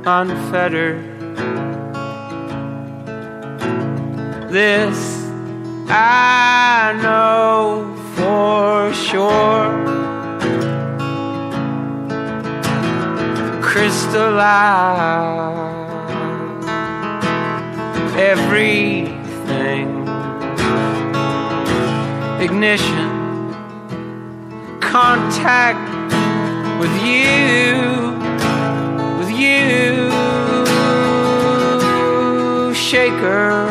unfettered. This I know for sure. Crystallize everything. Ignition, contact with you, shaker,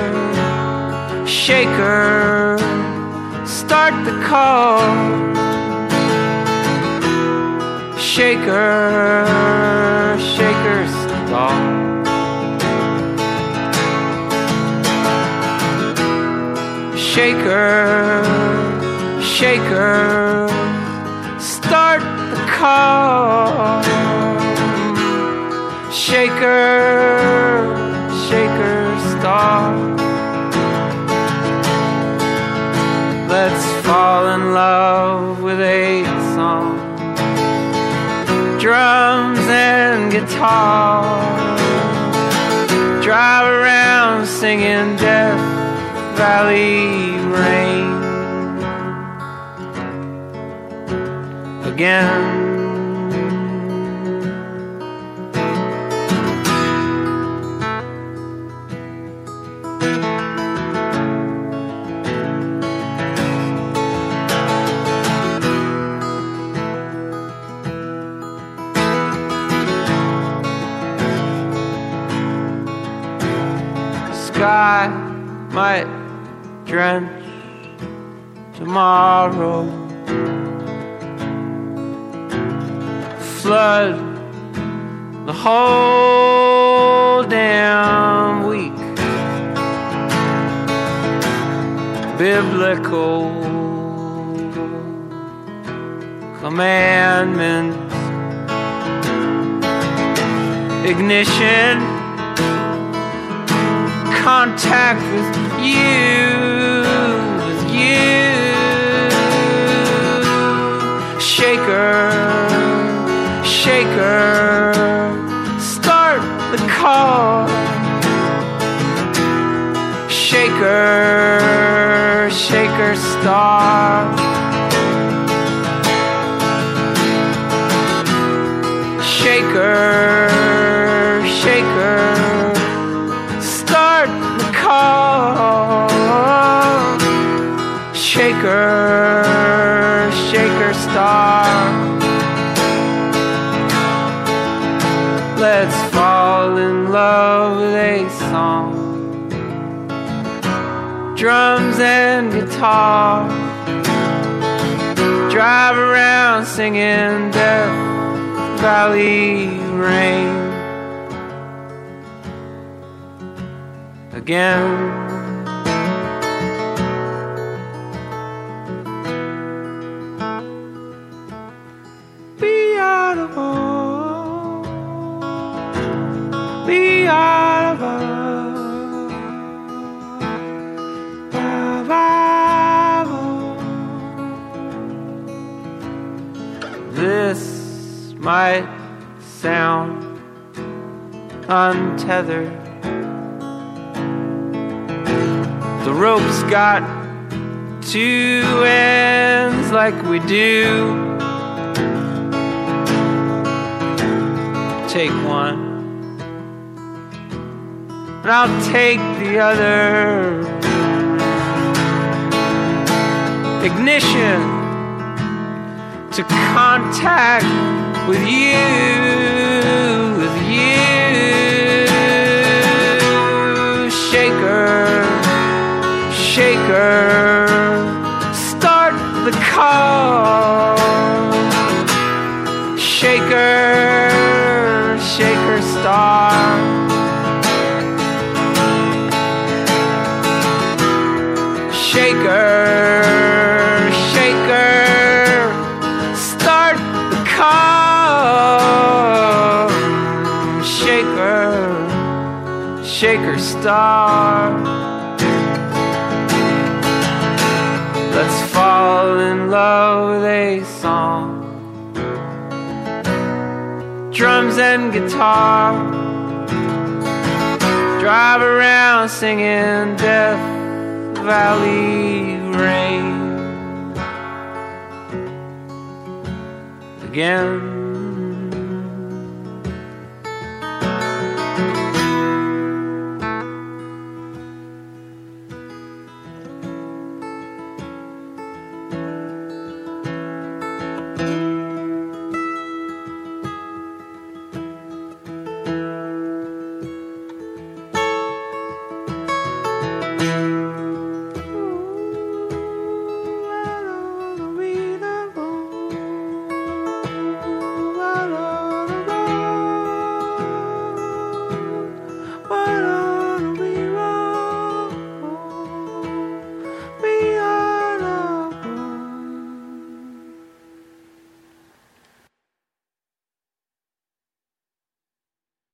shaker, start the car, shaker, shaker, start. Shaker, shaker, start the car. Shaker, shaker, start. Let's fall in love with a song. Drums and guitar. Drive around singing Death Valley Rain again. Sky might drench tomorrow, flood the whole damn week. Biblical commandments, ignition, contact with you, shaker, shaker, start the car, shaker, shaker, start, shaker, shaker, start the car, shaker, shaker, start. Let's fall in love with a song. Drums and guitar. Drive around singing Death Valley Rain again. Be out of all, be out of all. This might sound untethered. The rope's got two ends like we do. Take one, and I'll take the other. Ignition to contact with you, shaker, shaker, start the car, shaker, shaker, start, shaker, shaker, start the car, shaker, shaker, start. Let's fall in love with a song. Drums and guitar. drive around singing Death Valley Rain again.